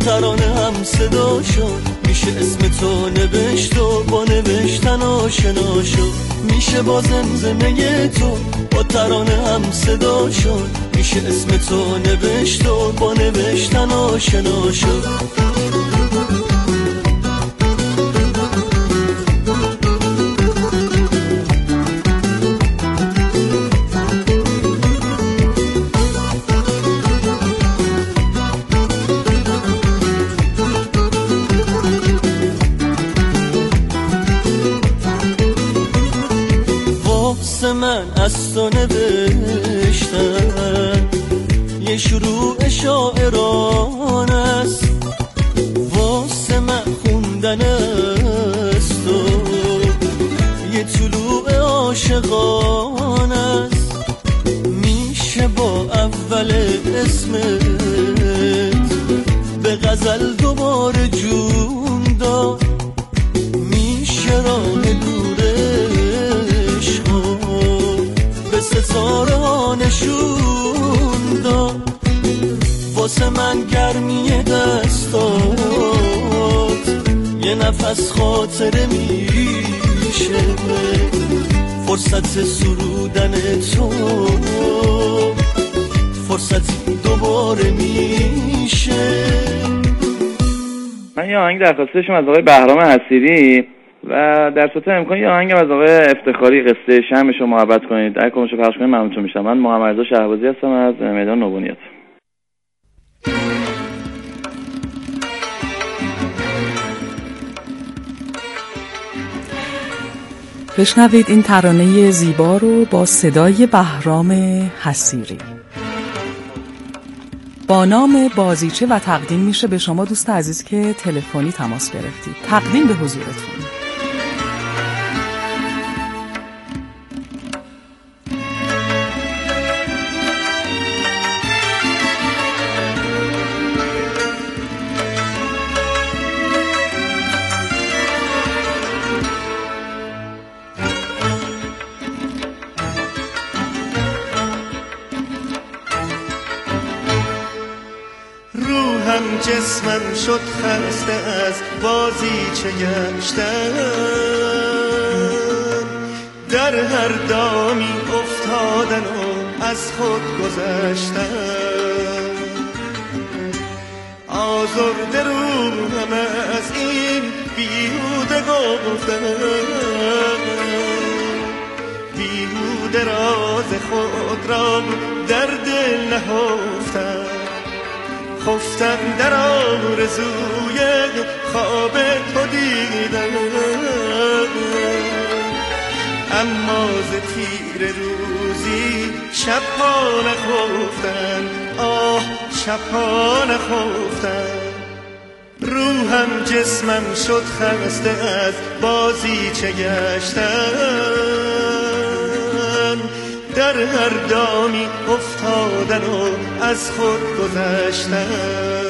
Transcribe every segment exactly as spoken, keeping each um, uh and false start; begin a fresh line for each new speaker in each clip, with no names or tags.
ترانه هم صدا شد، میشه اسم تو نوشت و با نوشتن آشنا شد. میشه با زمزمه تو با ترانه هم صدا شد، میشه اسم تو نوشت و با نوشتن آشنا شد. من از تو نوشتم یه شروع شاعران است، واسه من خوندن است و یه طلوع عاشقان است. میشه با اول اسمت به غزل دوباره جون داد، میشه راه ستاره نشون داد. واسه من گرمی دستات یه نفس خاطره میشه، فرصت سرودن تو فرصتی دوباره میشه.
من یه آهنگ درخواست داشتم از آقای بهرام حصیری و در صورت امکان یه آهنگم از آقای افتخاری قصه شمعش رو محبت کنید. اگه کمشو پخش کنید ممنونتون میشم. من محمد رضا شهبازی هستم از میدان نوبنیات.
بشنوید این ترانه زیبا رو با صدای بهرام حصیری با نام بازیچه و تقدیم میشه به شما دوست عزیز که تلفنی تماس گرفتید. تقدیم به حضورتون.
جسمم شد خسته از بازیچه گشتن، در هر دامی افتادن و از خود گذشتن. آزرده روحم از این بیهوده گفتن، بیهوده راز خود را در دل نهفتن. خفتم در آرزوی خواب تو دیدم، اما ز تیر روزی شبها نخفتم. آه شبها نخفتم. روحم جسمم شد خسته از بازیچه گشتن، در هر دامی افتادن و از خود گذشتن.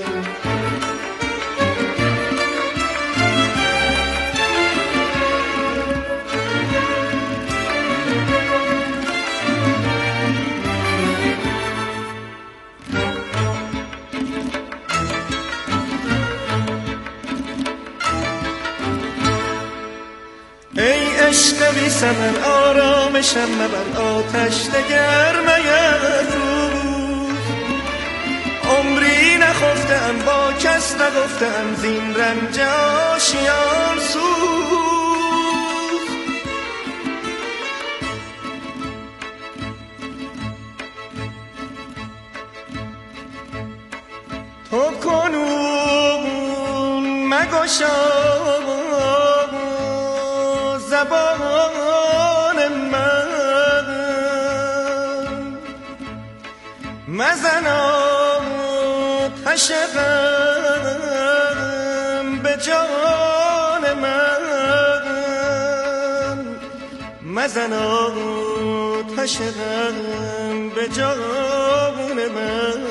ای عشق بی ثمر آرامشم مبر، آتش دگرمه روز. عمری نخفتم با کس نگفتم زین رنج آشیان سوز. تو کنون مگشا زبان من، مزن آتش غم به جان من، مزن آتش غم به جان من.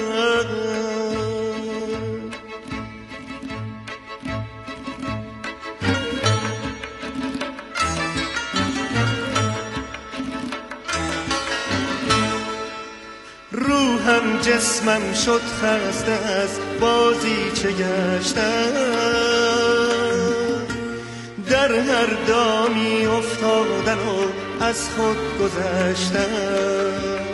روحم جسمم شد خسته از بازی چه گشتم، در هر دامی افتادن و از خود گذشتم.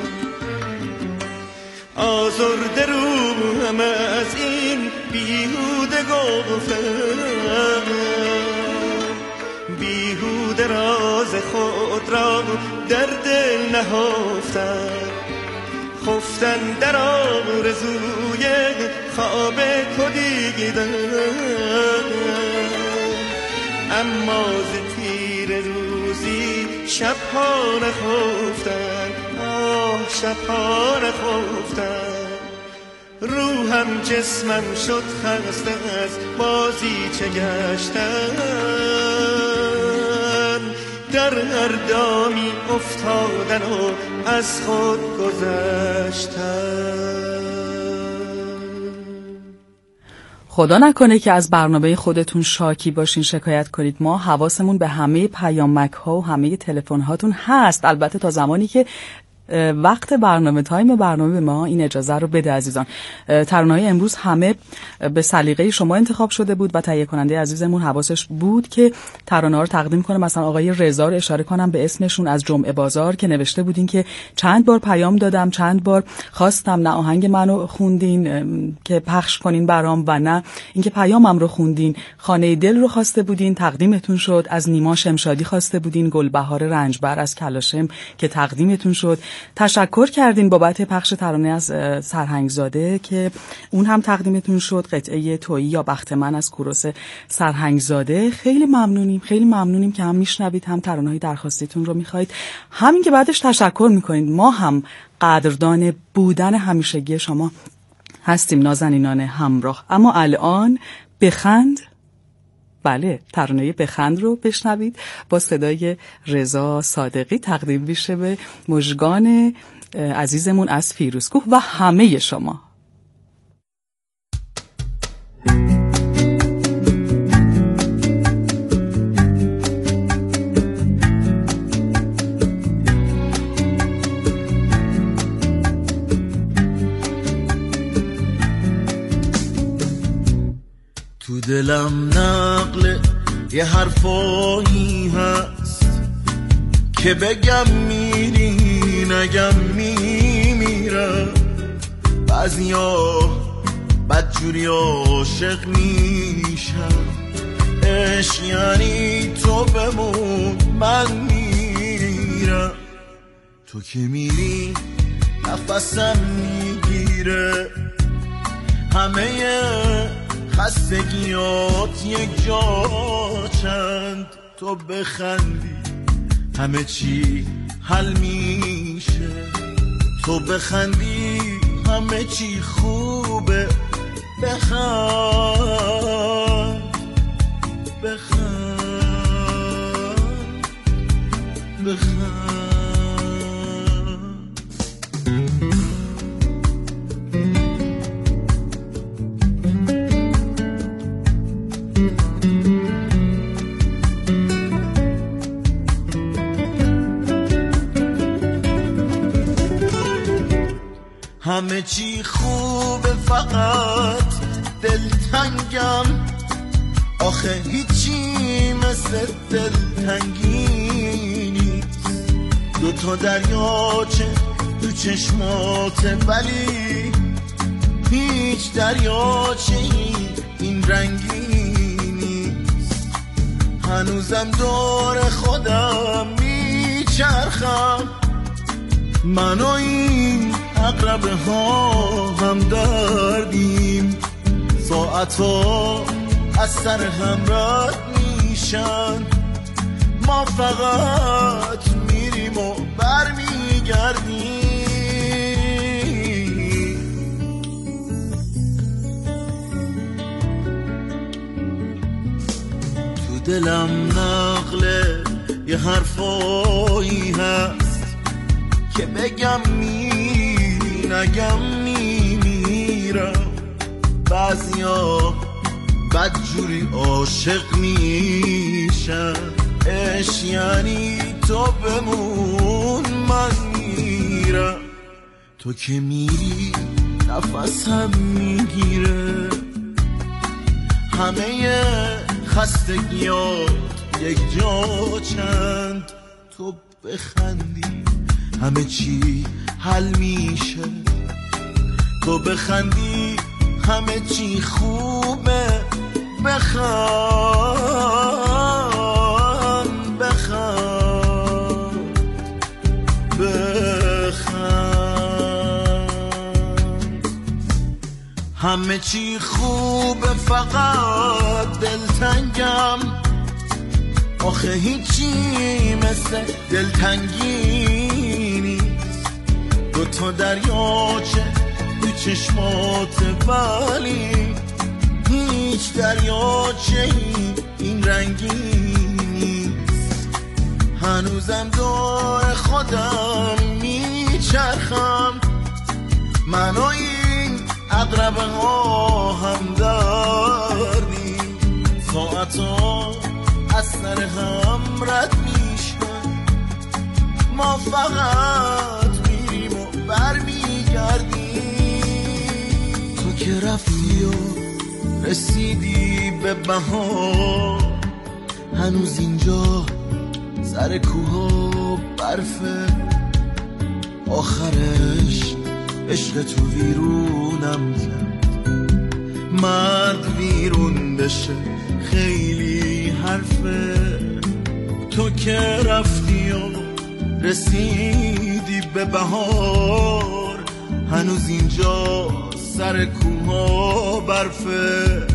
آزرده روحم از این بیهوده گفتم، بیهوده راز خود را در دل نهفتم. خفتن در آرزوی خواب تو دیدم، اما ز تیر روزی شبها نخفتن، آه شبها نخفتن. روحم جسمم شد خسته از بازی چه گشتن، در هر دامی افتادن و از خود گذشتن.
خدا نکنه که از برنامه خودتون شاکی باشین، شکایت کنید. ما حواسمون به همه پیامک ها و همه تلفن هاتون هست، البته تا زمانی که وقت برنامه تایم برنامه به ما این اجازه رو بده. عزیزان، ترانه‌های امروز همه به سلیقه شما انتخاب شده بود و تهیه کننده عزیزمون حواسش بود که ترانه‌ها رو تقدیم کنه. مثلا آقای رضا رو اشاره کنم به اسمشون از جمعه بازار که نوشته بودین که چند بار پیام دادم، چند بار خواستم، نه آهنگ منو خوندین که پخش کنین برام و نه اینکه پیامم رو خوندین. خانه دل رو خواسته بودین، تقدیمتون شد. از نیما شمشادی خواسته بودین گلبهار رنجبر از کلاشم که تقدیمتون شد. تشکر کردین بابت پخش ترانه از سرهنگزاده که اون هم تقدیمتون شد. قطعه تویی یا بخت من از کوروش سرهنگزاده. خیلی ممنونیم، خیلی ممنونیم که هم میشنوید، هم ترانه‌های درخواستیتون رو میخواید، همین که بعدش تشکر میکنید. ما هم قدردان بودن همیشگی شما هستیم نازنینان همراه. اما الان بخند، بله ترانه بخند رو بشنوید با صدای رضا صادقی، تقدیم میشه به مژگان عزیزمون از فیروزکوه و همه شما.
تو دلم نقل یه حرفایی هست که بگم میری نگم میمیرم. بعضیا بدجوری عاشق میشم، عشق یعنی تو بمون من میرم. تو که میری نفسم میگیره، همه خستگیات یک جا چند. تو بخندی همه چی حل میشه، تو بخندی همه چی خوبه. بخند بخند بخند. همه چی خوبه فقط دلتنگم، آخه هیچی مثل دلتنگی نیست. دو تا دریاچه تو چشماته ولی هیچ دریاچه این رنگی نیست. هنوزم دور خودم میچرخم، من و این عقربه ها هم دردیم. ساعتها از سر هم رد میشن، ما فقط میریم و برمیگردیم. تو دلم نقل یه حرفایی هست که بگم میری نگم میمیرم. بعضیا بدجوری عاشق میشن، عشق یعنی تو بمون من میرم. تو که میری
نفسم میگیره، همه خستگیات یک جا چند تو بخندی همه چی حل میشه، تو بخندی همه چی خوبه، بخند بخند بخند، همه چی خوبه فقط دلتنگم، آخه هیچی مثل دلتنگی نیست، دو تا دریاچه تو چشمات ولی هیچ دریاچه این رنگی نیست، هنوزم دور خودم میچرخم، من و این عقربه ها هم دردی، ساعتا از سر هم رد میشن، ما فقط میریم و برمیگردیم، تو که رفتی و رسیدی به بهار، هنوز اینجا سر کوها برفه، آخرش عشق تو ویرونم کرد، مرد ویرون بشه خیلی حرفه، تو که رفتی و رسیدی به بهار، هنوز اینجا سر کوها برفه،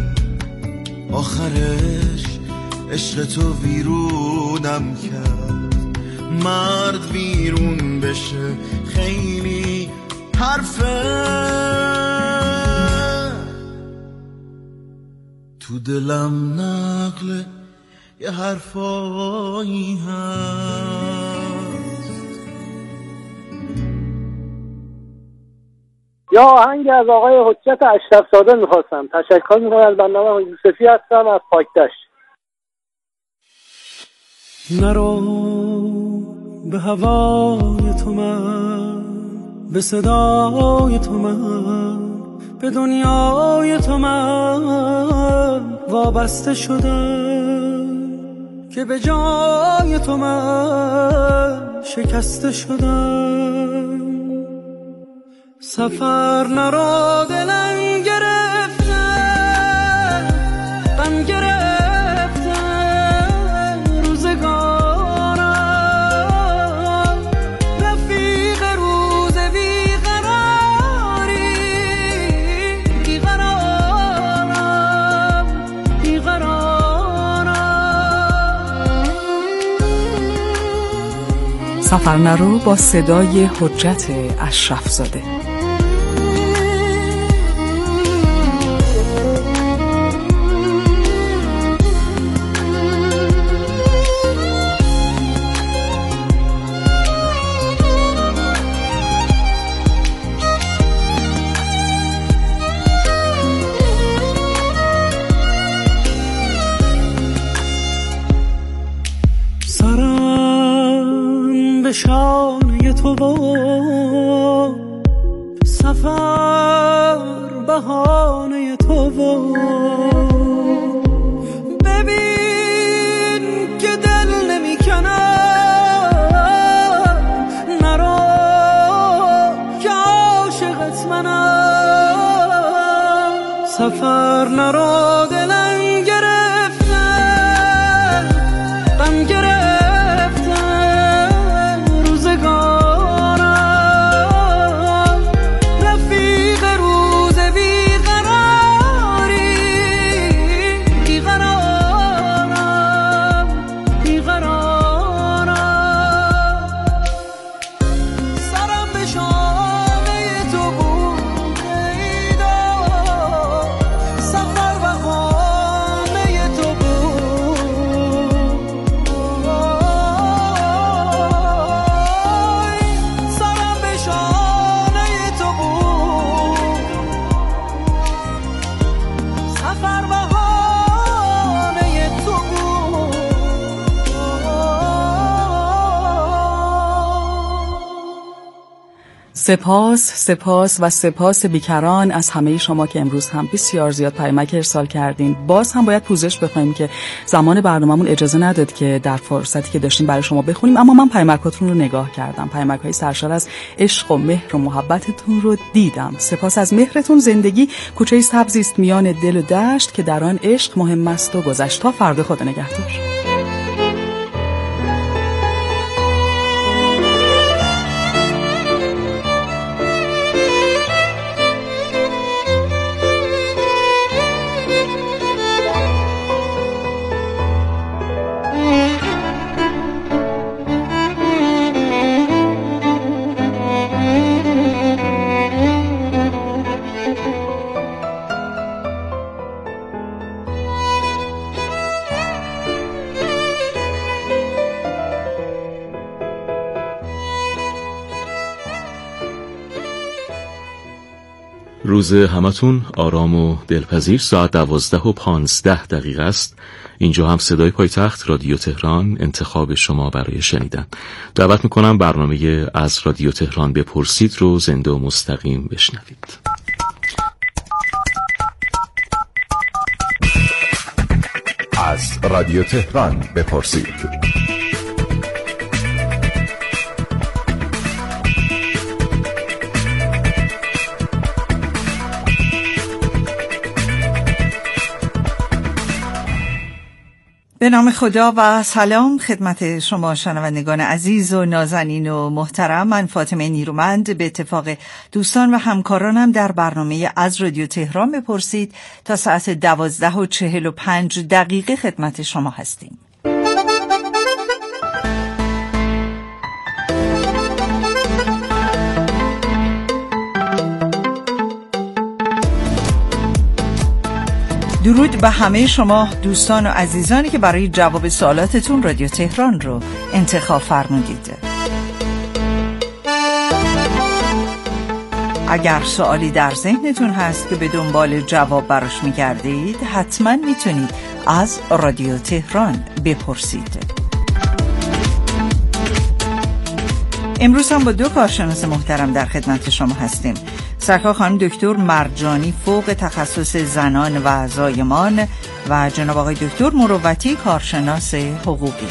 آخرش عشق تو ویرونم کرد، مرد ویرون بشه خیلی حرفه، تو دلم نقل یه حرفایی هست.
یا آهنگ از آقای حجت اشرف زاده میخواستم. تشکر میکنم از برنامه. یوسفی هستم از پاکدشت.
نرو به هوای تو من، به صدای تو من، به دنیای تو من وابسته شدم، که به جای تو من شکسته شدم. سفر نرو دلم گرفته، غم گرفته روزگارم، رفیق روز بیقراری، بیقرارم بیقرارم.
سفر نرو با صدای حجت اشرف زاده.
شانه تو با سفر بهانه تو با، ببین که دل نمی کنم، نرو که عاشقت منم. سفر نرو دلم گرفته، غم گرفته
سپاس سپاس و سپاس بیکران از همه شما که امروز هم بسیار زیاد پیامک ارسال کردین. باز هم باید پوزش بخوایم که زمان برنامه‌مون اجازه نداد که در فرصتی که داشتیم برای شما بخونیم، اما من پیامکاتون رو نگاه کردم، پیامک‌های سرشار از عشق و مهر و محبتتون رو دیدم. سپاس از مهرتون. زندگی کوچه سبزی است میان دل و دشت که در آن عشق مهم است و گذشت. تا فردا، خدا نگهدار.
روز همتون آرام و دلپذیر. ساعت دوازده و پانزده دقیقه است. اینجا هم صدای پایتخت رادیو تهران، انتخاب شما برای شنیدن. دعوت میکنم برنامه از رادیو تهران بپرسید رو زنده و مستقیم بشنوید.
از رادیو تهران بپرسید.
به نام خدا و سلام خدمت شما شنوندگان عزیز و نازنین و محترم. من فاطمه نیرومند به اتفاق دوستان و همکارانم در برنامه از رادیو تهران بپرسید تا ساعت دوازده و چهل و پنج دقیقه خدمت شما هستیم. درود به همه شما دوستان و عزیزانی که برای جواب سوالاتتون رادیو تهران رو انتخاب فرمودید. اگر سوالی در ذهنتون هست که به دنبال جواب براش می‌گردید، حتما میتونید از رادیو تهران بپرسید. امروز هم با دو کارشناس محترم در خدمت شما هستیم. سرکار خانم دکتر مرجانی فوق تخصص زنان و زایمان و جناب آقای دکتر مروتی کارشناس حقوقی.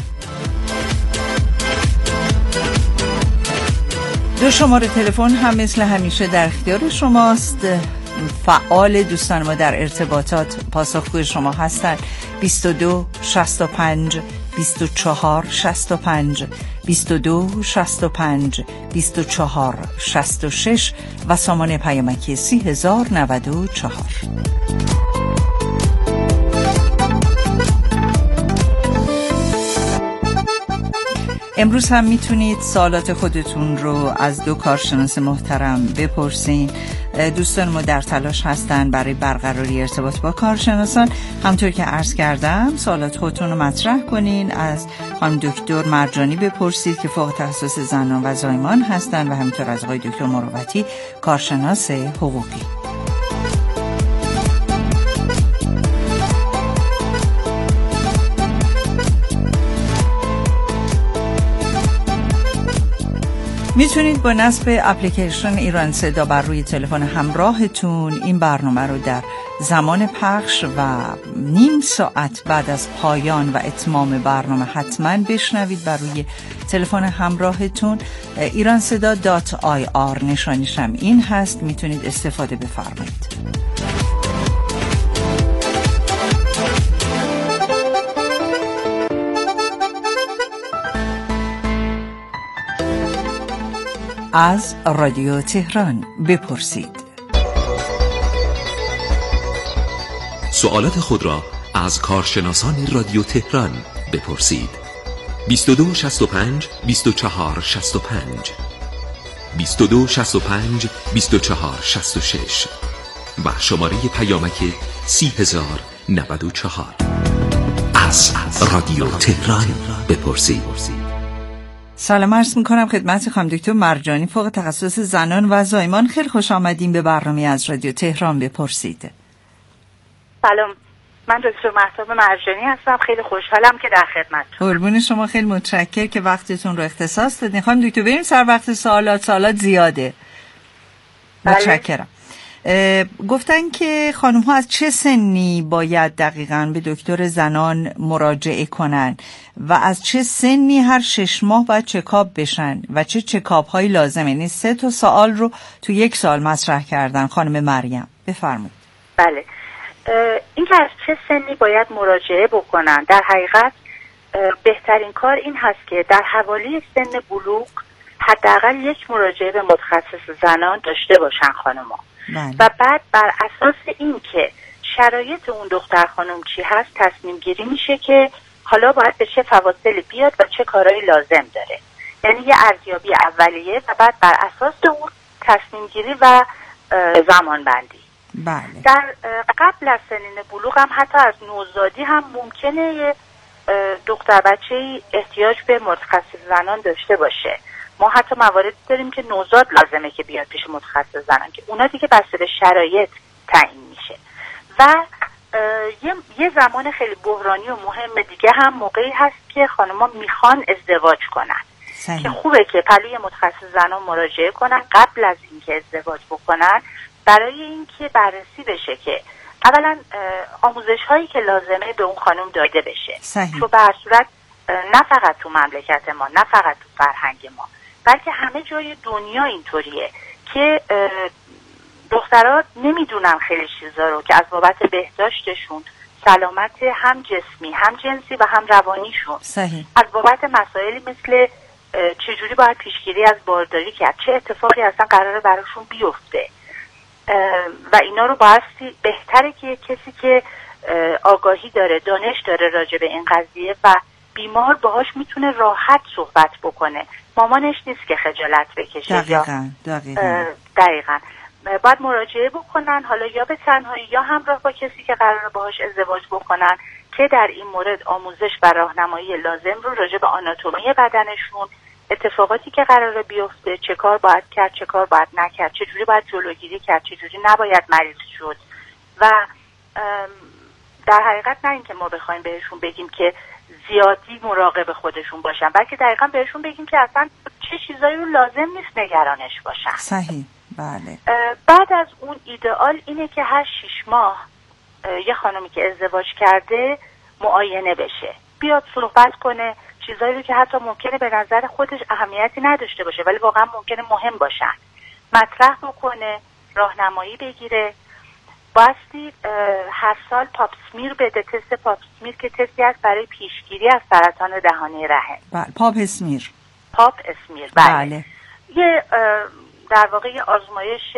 دو شماره تلفن هم مثل همیشه در اختیار شماست. فعال دوستان ما در ارتباطات پاسخگوی شما هستند. بیست و دو شصت و پنج بیست و چهار شصت و پنج بیست و دو شصت و پنج بیست و چهار شصت و شش و سامان پیامکی سی هزار و نود و چهار. امروز هم میتونید سوالات خودتون رو از دو کارشناس محترم بپرسین. دوستان ما در تلاش هستن برای برقراری ارتباط با کارشناسان. همطور که عرض کردم سوالات خودتون رو مطرح کنین. از خانم دکتر مرجانی بپرسید که فوق تخصص زنان و زایمان هستن و همینطور از آقای دکتر مروتی کارشناس حقوقی. میتونید با نصب اپلیکیشن ایران صدا بر روی تلفن همراهتون این برنامه رو در زمان پخش و نیم ساعت بعد از پایان و اتمام برنامه حتما بشنوید. بر روی تلفن همراهتون ایران صدا دات آی آر نشانیش هم این هست، میتونید استفاده بفرمایید. از رادیو تهران بپرسید.
سوالات خود را از کارشناسان رادیو تهران بپرسید. بیست و دو شصت و پنج بیست و چهار شصت و پنج بیست و دو شصت و پنج بیست و چهار شصت و شش و شماره پیامک سی هزار و نود و چهار. از رادیو تهران بپرسید.
سلام عرض میکنم خدمت خانم دکتر مرجانی فوق تخصص زنان و زایمان. خیلی خوش آمدین به برنامه از رادیو تهران بپرسید.
سلام، من دکتر مهتاب مرجانی هستم. خیلی خوشحالم که در خدمتتونم.
قربون شما، خیلی متشکرم که وقتتون رو اختصاص دادین. خانم دکتر بریم سر وقت سوالات. سوالات زیاده. متشکرم. گفتن که خانم ها از چه سنی باید دقیقاً به دکتر زنان مراجعه کنن و از چه سنی هر شش ماه باید چکاپ بشن و چه چکاپ هایی لازمه؟ یعنی سه تا سوال رو تو یک سال مطرح کردن. خانم مریم بفرمایید.
بله، این که از چه سنی باید مراجعه بکنن، در حقیقت بهترین کار این هست که در حوالی سن بلوغ حداقل یک مراجعه به متخصص زنان داشته باشن خانم‌ها. بله. و بعد بر اساس این که شرایط اون دختر خانم چی هست تصمیم گیری میشه که حالا باید به چه فواصلی بیاد و چه کارهایی لازم داره. یعنی یه ارزیابی اولیه و بعد بر اساس اون تصمیم گیری و زمان بندی.
بله.
در قبل از سنین بلوغ هم حتی از نوزادی هم ممکنه یه دختر بچه‌ای احتیاج به متخصص زنان داشته باشه. ما حتی مواردی داریم که نوزاد لازمه که بیاد پیش متخصص زنان که اونا دیگه بسته به شرایط تعیین میشه. و یه،, یه زمان خیلی بحرانی و مهم دیگه هم موقعی هست که خانم‌ها میخوان ازدواج کنن. صحیح. که خوبه که پلوی متخصص زنان مراجعه کنن قبل از اینکه ازدواج بکنن، برای اینکه بررسی بشه که اولا آموزش هایی که لازمه به اون خانم داده بشه.
صحیح.
تو به هر صورت نه فقط تو مملکت ما، نه فقط تو فرهنگ ما، بلکه همه جای دنیا اینطوریه که دخترها نمیدونن خیلی چیزا رو که از بابت بهداشتشون، سلامت هم جسمی هم جنسی و هم روانیشون،
صحیح.
از بابت مسائلی مثل چجوری باید پیشگیری از بارداری کرد، چه اتفاقی اصلا قراره براشون بیفته و اینا رو بایستی بهتره که کسی که آگاهی داره، دانش داره راجع به این قضیه و بیمار باهاش میتونه راحت صحبت بکنه. مامانش نیست که خجالت بکشه.
دقیقاً دقیقاً
دقیقاً باید مراجعه بکنن، حالا یا به تنهایی یا همراه با کسی که قراره باهاش ازدواج بکنن، که در این مورد آموزش و راهنمایی لازم رو راجع به آناتومی بدنشون، اتفاقاتی که قراره بیفته، چه کار باید کرد، چه کار باید نکرد، چه جوری باید جلوگیری کرد، چه جوری نباید مریض شد. و در حقیقت نه اینکه ما بخوایم بهشون بگیم که زیادی مراقب خودشون باشن، بلکه دقیقاً بهشون بگیم که اصلا چه چیزایی رو لازم نیست نگرانش باشن.
صحیح. بله.
بعد از اون ایدئال اینه که هر شش ماه یه خانمی که ازدواج کرده معاینه بشه، بیاد صحبت کنه، چیزایی رو که حتی ممکنه به نظر خودش اهمیتی نداشته باشه ولی واقعا ممکنه مهم باشن مطرح بکنه، راهنمایی بگیره. باستی هر سال پاپ اسمیر بده، تست پاپ اسمیر که تستی است برای پیشگیری از سرطان دهانه رحم.
بله. پاپ اسمیر.
پاپ اسمیر. بله.
بله.
یه در واقع یه آزمایش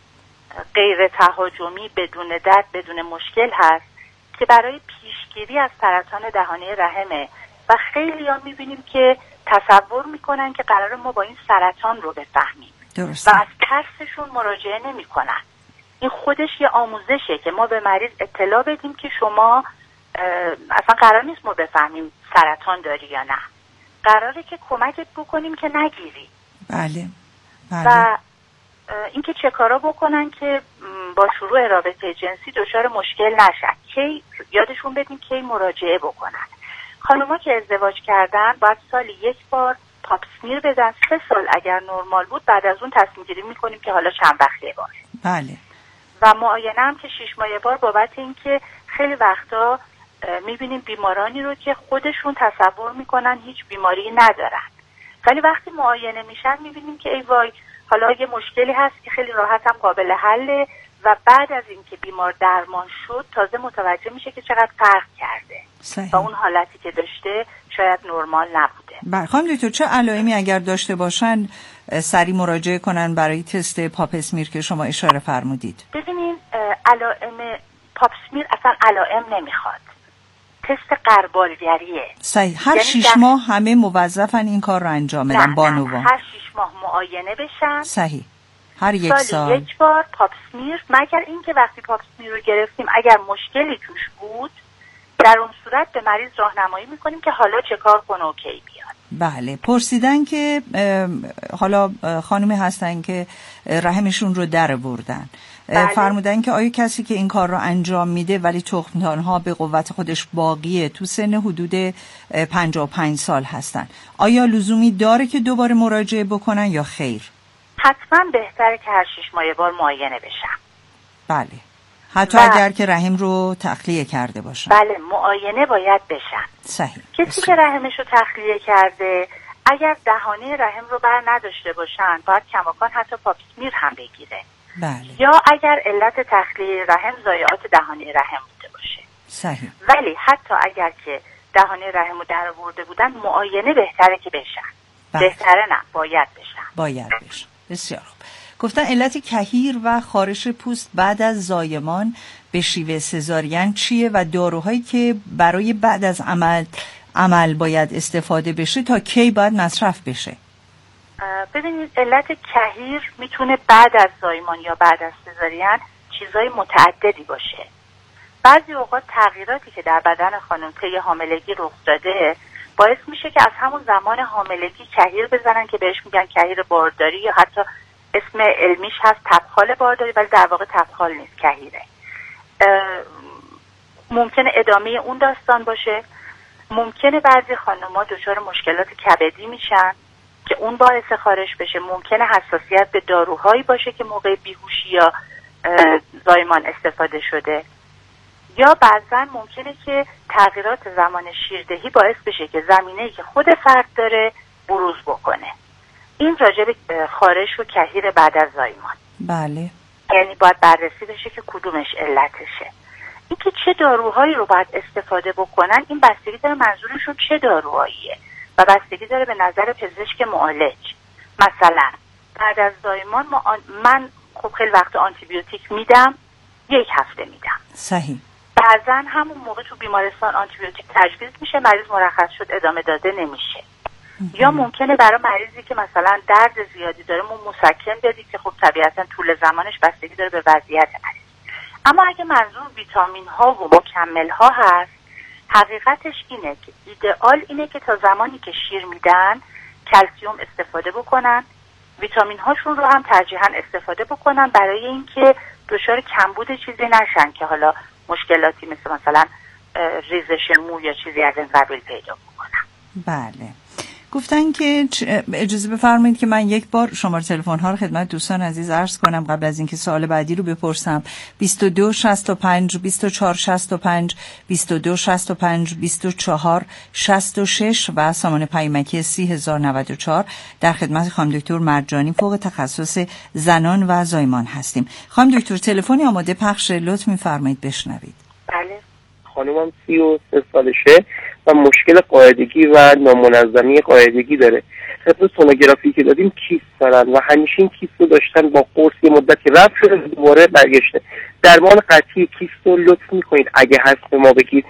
غیر تهاجمی بدون درد بدون مشکل هست که برای پیشگیری از سرطان دهانه رحمه و خیلی ها میبینیم که تصور میکنن که قرار ما با این سرطان رو بفهمیم.
درسته.
و از ترسشون مراجعه نمیکنن. این خودش یه آموزشه که ما به مریض اطلاع بدیم که شما اصلا قرار نیست ما بفهمیم سرطان داری یا نه، قراره که کمکت بکنیم که نگیری.
بله. بله.
و اینکه چه کارا بکنن که با شروع رابطه جنسی دچار مشکل نشن، کی یادشون بدیم کی مراجعه بکنن. خانوما که ازدواج کردن باید سالی یک بار پاپ اسمیر بدن. سه سال اگر نرمال بود بعد از اون تصمیم گیری میکنیم که حالا چند وقت یه بار.
بله.
و معاینه هم که شش ماه یه بار، بابت اینکه خیلی وقتا میبینیم بیمارانی رو که خودشون تصور میکنن هیچ بیماری ندارن ولی وقتی معاینه میشن میبینیم که ای وای حالا یه مشکلی هست که خیلی راحت هم قابل حله و بعد از اینکه بیمار درمان شد تازه متوجه میشه که چقدر فرق کرده.
صحیح.
و اون حالتی که داشته شاید نرمال نبوده.
بله. خانم دکتر چه علائمی اگر داشته باشن سریع مراجعه کنن برای تست پاپ اسمیر که شما اشاره فرمودید؟
ببینین علائم پاپ اسمیر اصلا علائم نمیخواد، تست قربالگریه.
صحیح. هر یعنی شیش در... ماه همه موظفن این کار رو انجام بدن بانوان.
هر شیش ماه معاینه بشن.
صحیح. هر یک
سالی
سال
یک بار پاپ اسمیر، مگر اینکه وقتی پاپ اسمیر رو گرفتیم اگر مشکلی توش بود در اون صورت به مریض راهنمایی میکنیم که حالا چه کار کنه و کی بیاد.
بله. پرسیدن که حالا خانمی هستن که رحمشون رو در بردن. بله. فرمودن که آیا کسی که این کار رو انجام میده ولی تخمدان‌ها به قوت خودش باقیه، تو سن حدود پنجاه و پنج سال هستن، آیا لزومی داره که دوباره مراجعه بکنن یا خیر؟
حتما بهتره که هر شش ماه بار معاینه بشن.
بله، حتی
و...
اگر که رحم رو تخلیه کرده باشن.
بله، معاینه باید بشن.
صحیح.
کسی که رحمش رو تخلیه کرده اگر دهانه رحم رو بر نداشته باشن باید کماکان حتی پاپسمیر هم بگیره.
بله.
یا اگر علت تخلیه رحم ضایعات دهانه رحم بوده باشه.
صحیح.
ولی حتی اگر که دهانه رحم رو در آورده بودن معاینه بهتره که بشن. بله. بهتره نه، باید بشن.
باید بشن. بسیار خوب. گفتن علت کهیر و خارش پوست بعد از زایمان به شیوه سزارین چیه و داروهایی که برای بعد از عمل عمل باید استفاده بشه تا کی باید مصرف بشه؟
ببینید، علت کهیر میتونه بعد از زایمان یا بعد از سزارین چیزای متعددی باشه. بعضی اوقات تغییراتی که در بدن خانم طی حاملگی رخ داده باعث میشه که از همون زمان حاملگی کهیر بزنن که بهش میگن کهیر بارداری، یا حتی اسم علمیش هست تبخال بارداری، ولی در واقع تبخال نیست، کهیره. ممکنه ادامه اون داستان باشه. ممکنه بعضی خانم‌ها دچار مشکلات کبدی میشن که اون باعث خارش بشه. ممکنه حساسیت به داروهایی باشه که موقع بیهوشی یا زایمان استفاده شده. یا بعضا ممکنه که تغییرات زمان شیردهی باعث بشه که زمینه‌ای که خود فرد داره بروز بکنه. این راجع به خارش و کهیر بعد از زایمان.
بله.
یعنی باید بررسی بشه که کدومش علتشه. اینکه چه داروهایی رو باید استفاده بکنن این بستگی داره منظورشون چه داروهاییه و بستگی داره به نظر پزشک معالج. مثلا بعد از زایمان ما آن... من خب خیلی وقت آنتی بیوتیک میدم، یک هفته میدم.
صحیح.
بعضا همون موقع تو بیمارستان آنتی بیوتیک تجویز میشه، مریض مرخص شد ادامه داده نمیشه. یا ممکنه برای مریضی که مثلا درد زیادی داره ما مسکن بدید که خب طبیعتا طول زمانش بستگی داره به وضعیت مریض. اما اگه منظور ویتامین ها و مکمل ها هست، حقیقتش اینه که ایدئال اینه که تا زمانی که شیر میدن کلسیوم استفاده بکنن، ویتامین هاشون رو هم ترجیحاً استفاده بکنن برای اینکه دچار کمبود چیزی نشن که حالا مشکلاتی مثل مثلا ریزش مو یا چیزی از این قبیل پیدا بکنن.
بله. گفتن که اجازه بفرمایید که من یک بار شماره تلفن ها رو خدمت دوستان عزیز عرض کنم قبل از اینکه سوال بعدی رو بپرسم. بیست و دو شصت و پنج بیست و چهار شصت و پنج بیست و دو شصت و پنج بیست و چهار شصت و شش و سامان پیامکی سی هزار و نود و چهار در خدمت خانم دکتر مرجانی فوق تخصص زنان و زایمان هستیم. خانم دکتر تلفنی آماده پخش، لطف می‌فرمایید بشنوید.
بله.
خانومم سی و سه سالشه و مشکل قاعدگی و نامنظمی قاعدگی داره. طبق سونوگرافی که دادیم کیست دارن و همیشه این کیست رو داشتن، با قرص یه مدتی رفت شده دوباره برگشته. درمان قطعی کیست رو لطف میکنید اگه هست به ما بگید.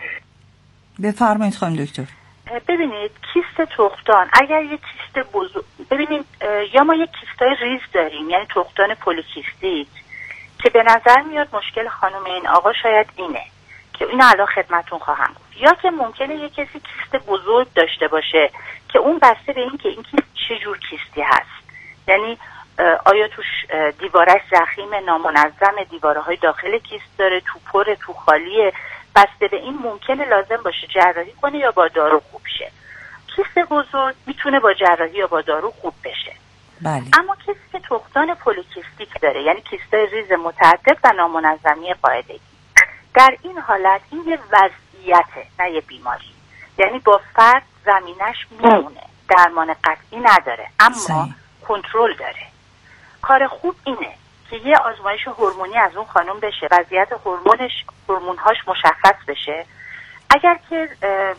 بفرمایید خانم دکتر.
ببینید کیست تخمدان اگر یه کیست بزرگ، ببینید یا ما یه کیستای ریز داریم یعنی تخمدان پلیکیستیک که به نظر میاد مشکل خانم این آقا شاید اینه که اینو الان خدمتون خواهم گفت، یا که ممکنه یه کسی کیست بزرگ داشته باشه که اون بسته به این که این کیست چه جور کیستی هست، یعنی آیا توش دیوارش ضخیم نامنظم، دیواره های داخل کیست داره، تو پر تو خالیه، بسته به این ممکنه لازم باشه جراحی کنه یا با دارو خوب شه. کیست بزرگ میتونه با جراحی یا با دارو خوب بشه.
بله.
اما کسی که تخمدان پلیکیستیک داره یعنی کیستای ریز متعدد و نامنظمی قاعدگی، در این حالت این یه وضعیته نه یه بیماری، یعنی با فرد زمینش میمونه، درمان قطعی نداره اما کنترل داره. کار خوب اینه که یه آزمایش هورمونی از اون خانم بشه، وضعیت هورمونش هورمون‌هاش مشخص بشه. اگر که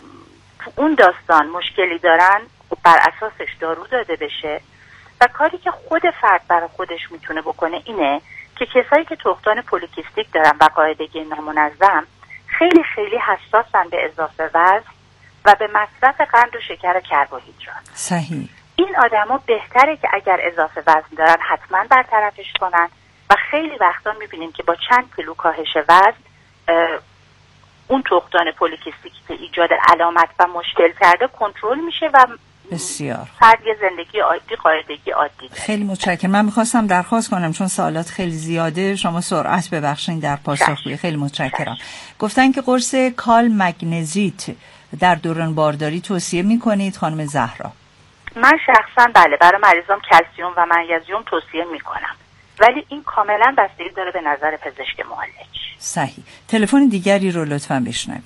تو اون داستان مشکلی دارن بر اساسش دارو داده بشه و کاری که خود فرد برای خودش میتونه بکنه اینه که کسایی که تخمدان پلیکیستیک دارن و قاعدگی نامنظم خیلی خیلی حساسن به اضافه وزن و به مصرف قند و شکر کربوهیدرات.
صحیح.
این آدما بهتره که اگر اضافه وزن دارن حتما برطرفش کنن و خیلی وقتا میبینیم که با چند کیلو کاهش وزن اون تخمدان پلیکیستیکی که ایجاد علامت و مشکل کرده کنترل میشه و
بسیار
فرد یه زندگی عادی قاعدگی عادی داره.
خیلی متشکرم. من میخواستم درخواست کنم چون سوالات خیلی زیاده، شما سرعت ببخشید در پاسخگویی. خیلی متشکرم. گفتن که قرص کال مگنزیت در دوران بارداری توصیه میکنید خانم زهرا؟
من شخصا بله برای مریضام کلسیوم و منیزیم توصیه میکنم، ولی این کاملا بستگی داره به نظر پزشک معالج.
صحیح. تلفن دیگری رو لطفاً بشنویم.